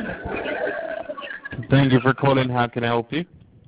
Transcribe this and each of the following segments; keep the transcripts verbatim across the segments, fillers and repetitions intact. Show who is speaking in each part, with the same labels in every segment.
Speaker 1: Thank you for calling. How can I help you?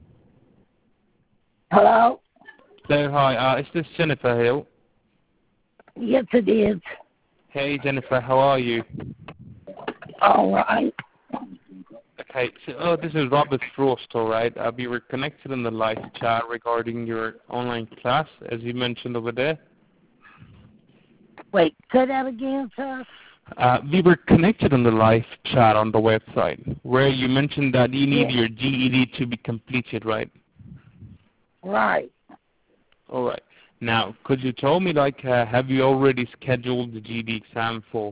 Speaker 2: Hello?
Speaker 1: Hello, hi. Uh, is this Jennifer Hill?
Speaker 2: Yes, it is.
Speaker 1: Hey, Jennifer, how are you?
Speaker 2: All right.
Speaker 1: Okay, so oh, this is Robert Frost, all right? Uh, we were connected in the live chat regarding your online class, as you mentioned over there.
Speaker 2: Wait, say that again, sir?
Speaker 1: Uh, we were connected on the live chat on the website, where you mentioned that you need
Speaker 2: Yeah.
Speaker 1: your G E D to be completed, right?
Speaker 2: Right.
Speaker 1: All right. Now, could you tell me, like, uh, have you already scheduled the G E D exam for?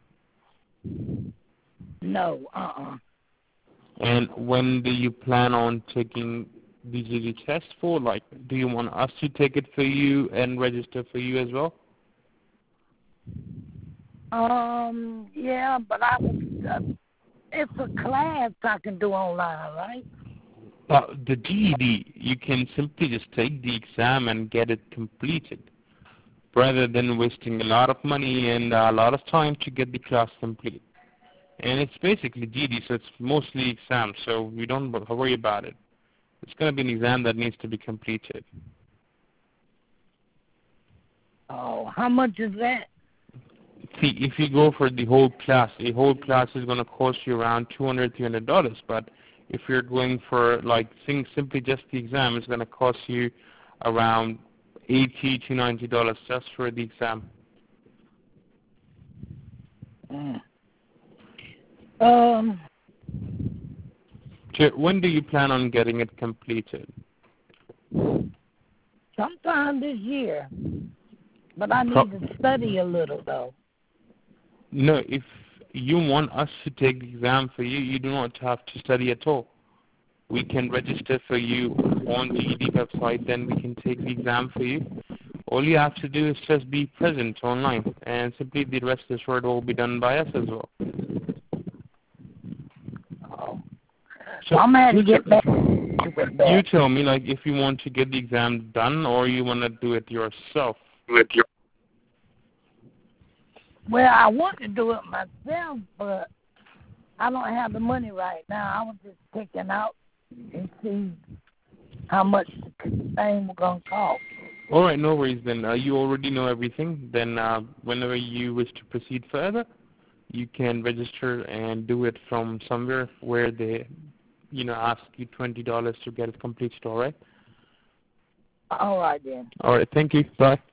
Speaker 2: No, uh-uh.
Speaker 1: And when do you plan on taking the G E D test for? Like, do you want us to take it for you and register for you as well?
Speaker 2: Um, yeah, but I was, uh, it's a class I can do online, right?
Speaker 1: Uh, the G E D, you can simply just take the exam and get it completed, rather than wasting a lot of money and a lot of time to get the class complete. And it's basically G E D, so it's mostly exam, so we don't worry about it. It's going to be an exam that needs to be completed.
Speaker 2: Oh, how much is that?
Speaker 1: See, if you go for the whole class, a whole class is going to cost you around two hundred, three hundred dollars. But if you're going for like sim- simply just the exam, it's going to cost you around eighty to ninety dollars just for the exam.
Speaker 2: Mm. Um,
Speaker 1: So when do you plan on getting it completed?
Speaker 2: sometime this year. But I
Speaker 1: Pro-
Speaker 2: need to study a little, though.
Speaker 1: no, if you want us to take the exam for you, you do not have to study at all. We can register for you on the G E D website, then we can take the exam for you. All you have to do is just be present online, and simply the rest of the work will be done by us as well.
Speaker 2: Oh.
Speaker 1: So
Speaker 2: I'm going to
Speaker 1: you,
Speaker 2: get back to
Speaker 1: t- you
Speaker 2: that.
Speaker 1: tell me, like, if you want to get the exam done or you want to do it yourself.
Speaker 2: With your Well, I want to do it myself, but I don't have the money right now. I was just checking out and see how much the thing was going to cost.
Speaker 1: All right, no worries then. Uh, you already know everything. Then uh, whenever you wish to proceed further, you can register and do it from somewhere where they, you know, ask you twenty dollars to get it completed, all right?
Speaker 2: All right, then.
Speaker 1: All right, thank you. Bye.